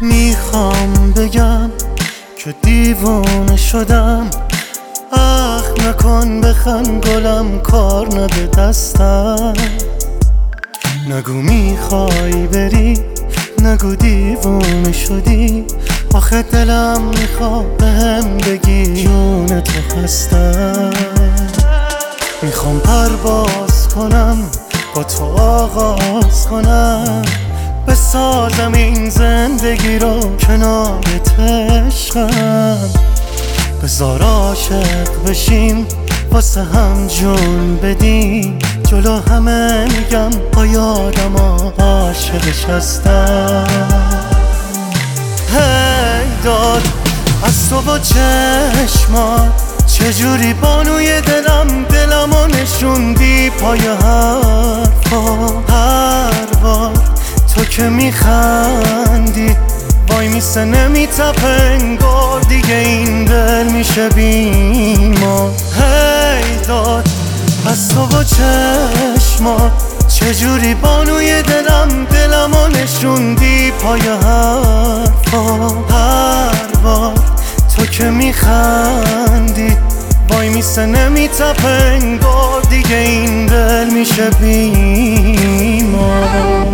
میخوام بگم که دیوانه شدم. نکن بخند گلم، کار نده دستم. نگو میخوای بری، نگو دیوانه شدی. آخه دلم میخواد بهم بگی جون تو هستم. میخوام پرواز کنم، با تو آغاز کنم، بسازم این زندگی رو کنارت عشقم. بذار عاشق بشیم، واسه هم جون بدیم. جلو همه میگم با یادم عاشقش هستم. هی داد از تو با چشمات، چجوری بانوی دلمو نشوندی پای حرفا. هر بار تو که میخندی وای میسه نمیتپه انگار دیگه این دل میشه بیمار. هی داد از تو با چشمات، چجوری بانوی دلمو نشوندی پای حرفا. هر بار تو که میخندی وای میسه نمیتپه انگار دیگه این دل میشه بیمار.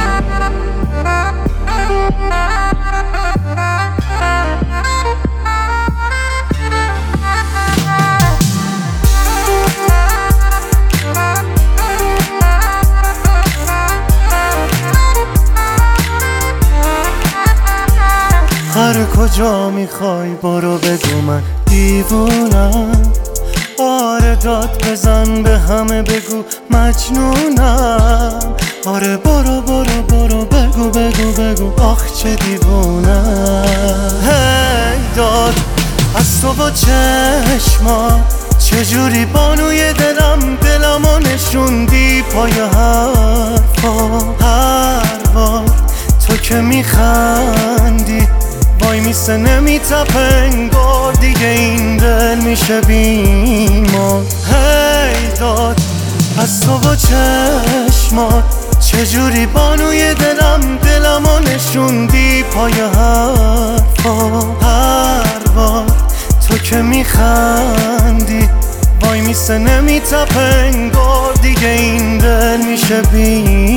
هر کجا میخوای برو بگو من دیوونم. آره داد بزن به همه بگو مجنونم. آره برو برو برو بگو بگو بگو آخ چه دیوونم. هی داد از تو با چشمات، چجوری بانوی دلمو نشوندی پای حرفا. هر بار تو که میخندی وای میسه نمیتپه انگار دیگه این دل میشه بیمار. هی داد از تو با چشمات، چجوری بانوی دلمو نشوندی پای حرفا. هر بار تو که میخندی وای میسه نمیتپه انگار دیگه این دل میشه بیمار.